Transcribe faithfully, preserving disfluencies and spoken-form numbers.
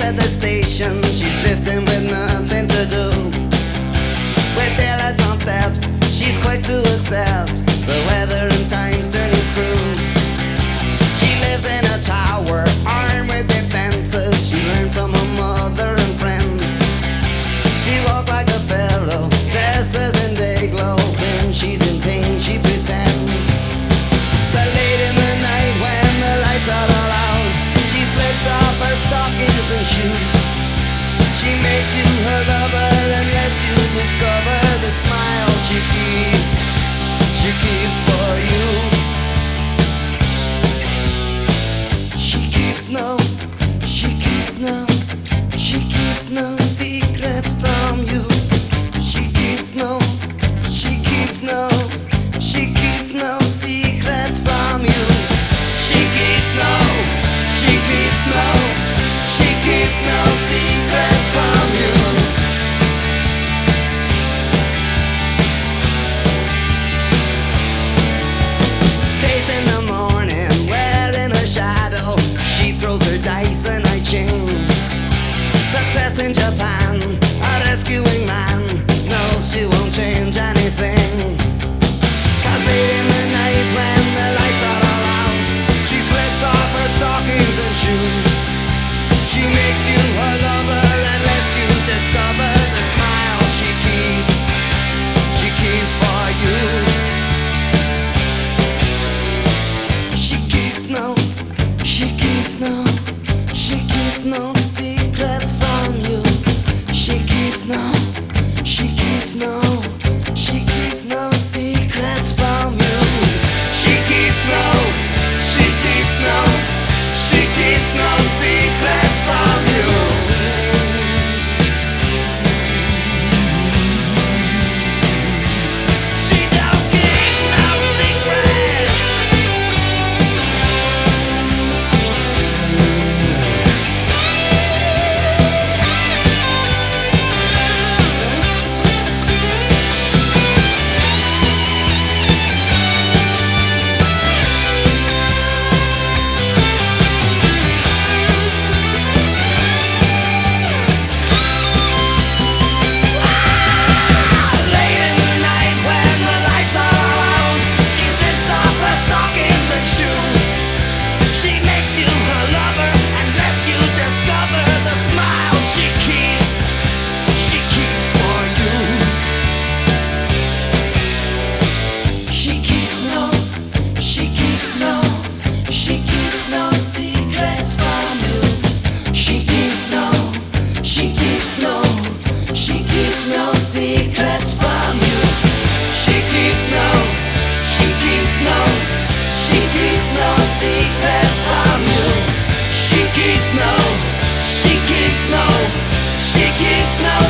at the station, she's drifting with nothing to do. With dilettante steps, she's quick to accept the weather and time's turning screw. She lives in a tower, armed with defenses she learned from her mother and friends. She walks like a pharaoh, dresses in day glow. When she's in pain, she pretends. But late in the night, when the lights are all out, she slips off her stockings and shoes. She makes you her lover and lets you discover the smile she keeps. She keeps for you. She keeps no, she keeps no, she keeps no secrets from you. She keeps no, she keeps no, she keeps no secrets from you. She keeps no, she keeps no, she keeps no secrets from you. Face in the morning, wearing a shadow, she throws her dice and I ching. Success in Japan, a rescuing man knows she won't change anything. Cause late in the night when the lights are all out, she slips off her stockings and shoes. She makes you her lover and lets you discover the smile she keeps. She keeps for you. She keeps no, she keeps no, she keeps no secrets from you. She keeps no, she keeps no, she keeps no secrets from you. She keeps no, she keeps no, she keeps no secrets from you. She don't keep no secrets. She keeps no secrets from you. She keeps no, she keeps no, she keeps no secrets from you. She keeps no, she keeps no, she keeps no secrets from you. She keeps no, she keeps no, she keeps no